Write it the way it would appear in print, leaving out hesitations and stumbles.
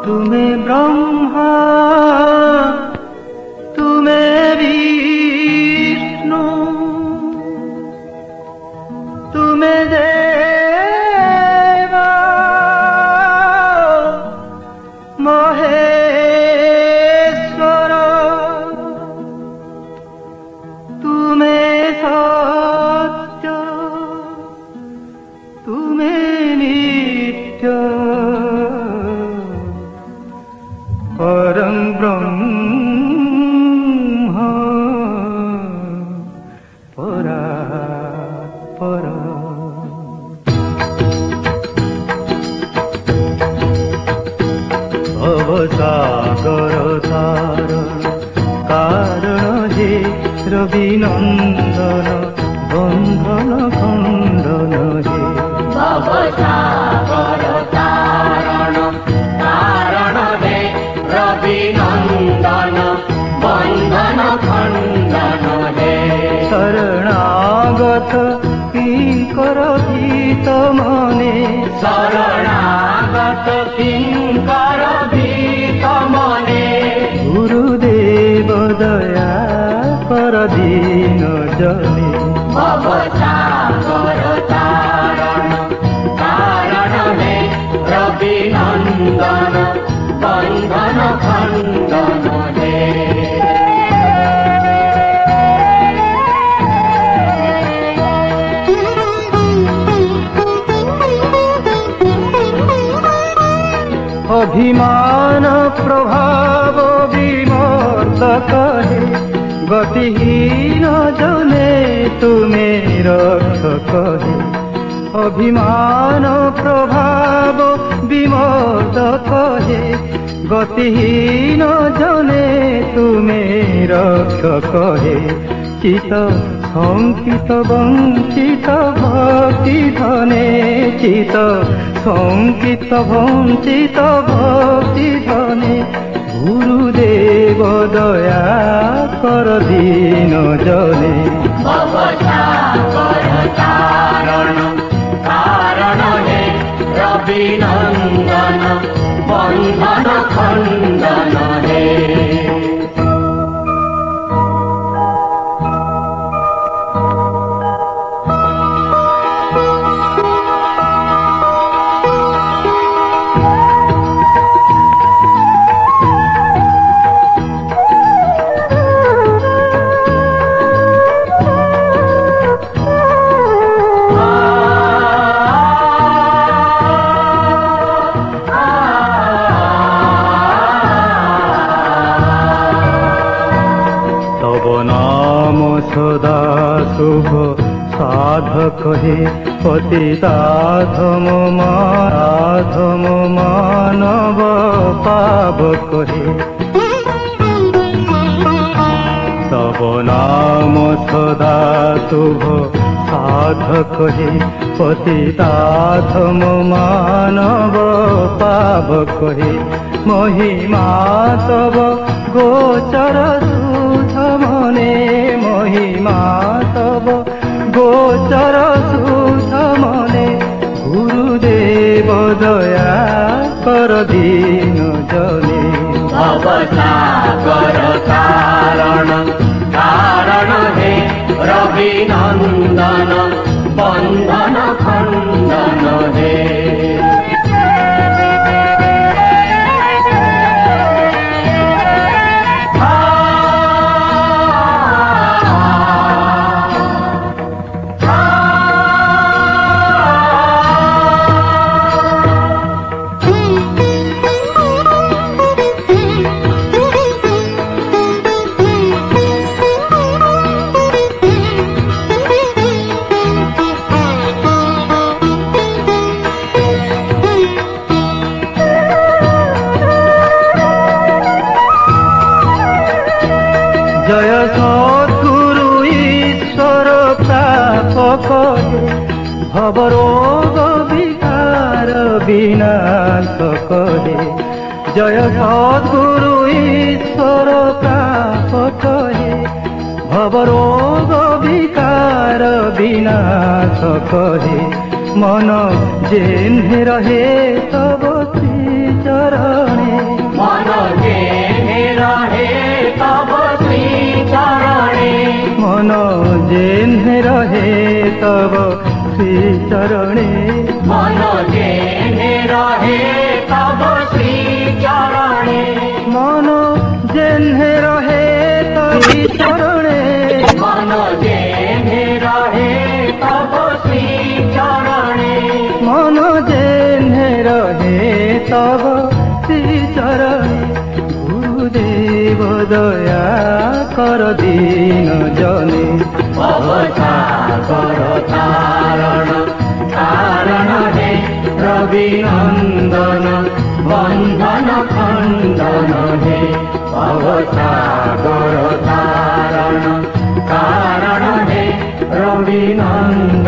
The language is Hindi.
तुम्हें ब्रह्मा तुम्हें विष्णु तुम्हें देवा महेश्वर तुम्हें सत्य तुम्हें नित्य परं ब्रह्म परात्पर भवसागर तारण कारण हे रविनंदन बंधन खंडन हे भवसागर तारण कारण हे रविनंदन बंधन खंडन हे शरणागत किंकर भीत मने शरणागत किंकर भीत मने गुरुदेव दया कर दीन जने भवसागर तारण कारण हे रविनंदन बंधन खंडन हे अभिमान प्रभाव विमर्दक है गतिहीन जने तुम्हें रक्षक है अभिमान प्रभाव विमर्दक है गतिहीन जने तुम्हें रक्षक है चित संकित वंचित भक्ति धने चित संकित वंचित भक्ति धने गुरुदेव दया कर दीन जने भवसागर तारण कारण हे रविनंदन बंधन खंडन हे सदा शुभ साधक हे पतिताधम मानव पावक हे तब नाम सदा शुभ साधक हे पतिताधम मानव पावक हे महिमा तब गोचर सुध मने महिमा तब गोचर सुध मने गुरुदेव दया कर दीन जने भवसागर तारण कारण हे रविनंदन बंधन खंडन हे जय सद्गुरु ईश्वर प्रापक भवरोग विकार विनाशक जय सद्गुरु ईश्वर प्रापक भवरोग विकार विनाशक मन जेन्हे रहे तब श्री चरणे मन जेन्हे रहे तब श्री चरणे मन जेन्हे रहे तब श्री चरणे मन जेन्हे रहे तब श्री चरणे मन जेन्हे रहे तब श्री चरणे मन जेन्हे रहे तब श्री चरणे मन जेन्हे रहे तब श्री चरणे गुरुदेव दया कर दीन जने भवसागर तारण तारण हे रवि नंदन बंधन खंडन हे भवसागर तारण तारण हे रवि नंदन